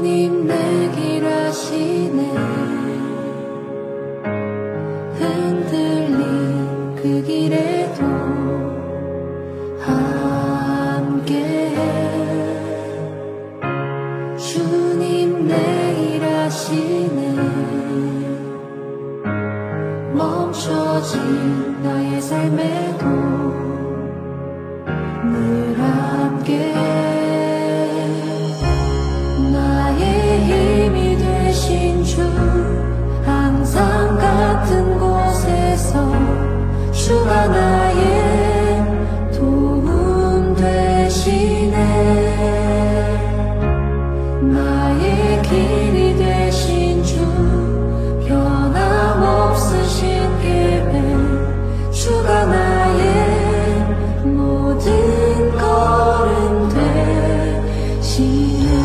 주님 내 길 아시네. 흔들린 그 길에도 함께해. 주님 내 일 하시네. 멈춰진 나의 삶에도 늘 함께해. 나의 힘이 되신 주, 항상 같은 곳에서 주가 나의 도움 되시네. 나의 길이 되신 주, 변함없으신 계획, 주가 나의 모든 걸음 되시네.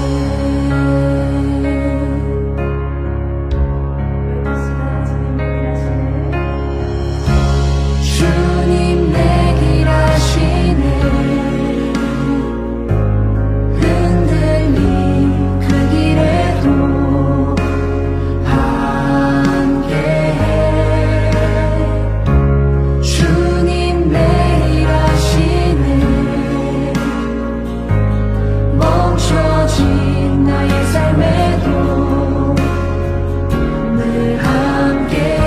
주님 내 길 아시네. 흔들린 그 길에도 함께해. 주님 내 일 하시네. 멈춰진 나의 삶에도 늘 함께해.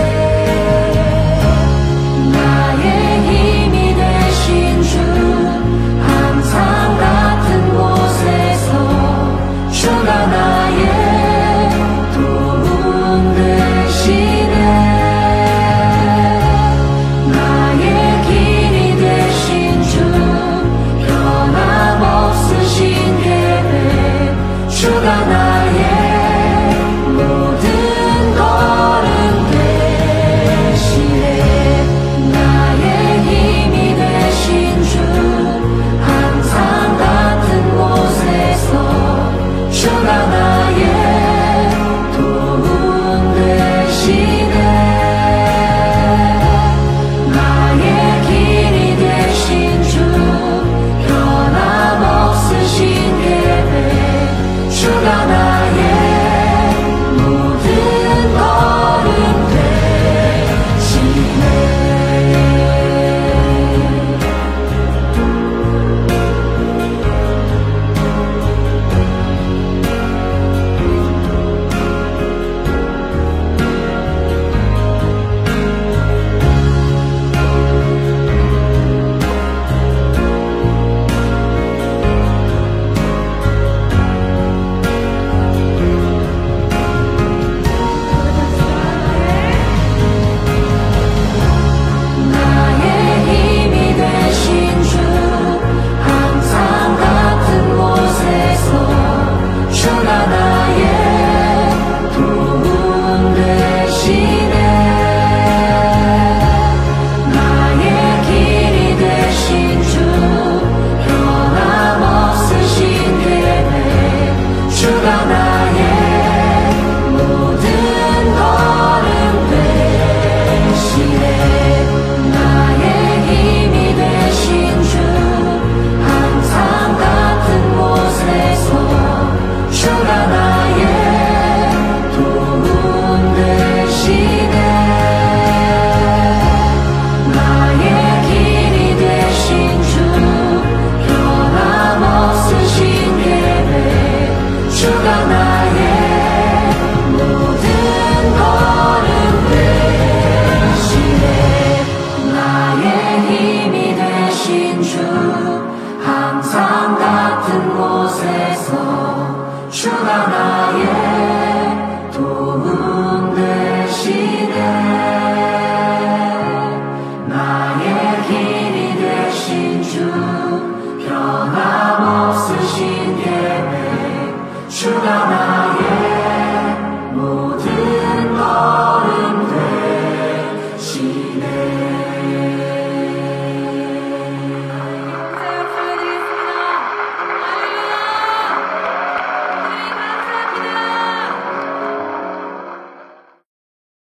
나의 힘이 되신 주, 항상 같은 곳에서 주가 나의 도움 되시네. 나의 길이 되신 주, 변함없으신 계획, 주가 나의 모든 걸음 되시네. 나의 힘이 되신 주, 항상 같은 곳에서 주가 나의 도움 되시네. 나의 길이 되신 주, 변함없으신 계획, 주가 나의 모든 걸음 되시네. 나의 힘이 되신 주, 항상 같은 곳에서 주가 나의 도움 되시네. 나의 길이 되신 주, 변함없으신 계획, 주가 나의 모든 걸음 되시네. 나의 힘이 되신 주, 항상 같은 곳에서 주가 나의 도움 되시네. 나의 길이 되신 주, 변함없으신 계획, 주가 나의 모든 걸음 되시네. 나의 힘이 되신 주, 항상 같은 곳에서 주가 나의